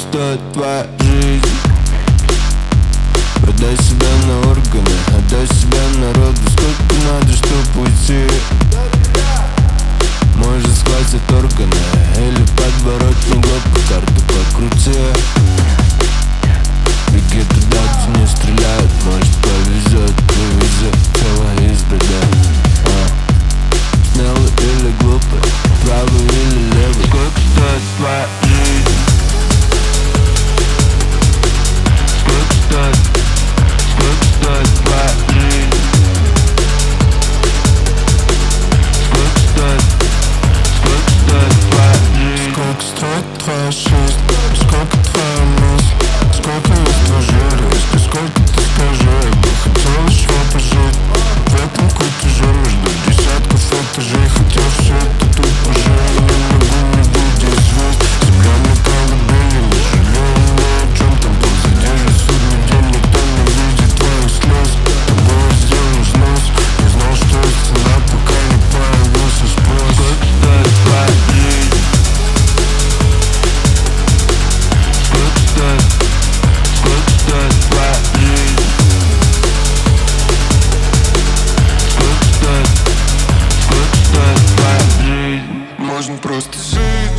стоит твоя жизнь? Продай себя на органы, отдай себя народу. Сколько надо, чтоб уйти? Может, схватят органы или подворотни глотку, карту покрути. Беги туда, где не стреляют, может повезет, вывези тело из беды. Смелый или глупый, правый или левый? Сколько стоит твоя жизнь? Сколько стоит твоя жизнь? Сколько стоит твоя жизнь? Сколько стоит твоя жизнь? Сколько твоя мысль? Сколько есть твой жир? Если сколько ты скажи, я бы хотел еще пожить в этом кутеже между десятков этажей. Хотел все это тут уже, я не могу не видеть звезд. Земля на колыбели, не жалею ни о чем там позади же судный день. Никто не видит твоих слез, тобой я сделал взнос. Не знал, что есть цена, пока не появился спрос. Сколько стоит твоя жизнь? Сколько стоит твоя жизнь? Сколько стоит твоя жизнь? Можно просто жить,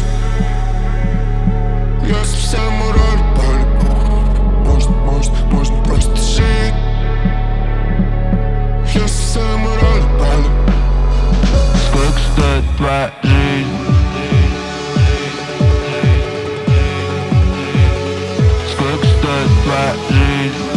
если вся мораль пали. Можно просто жить, если вся мораль пали. Сколько стоит твоя жизнь? Сколько стоит твоя жизнь?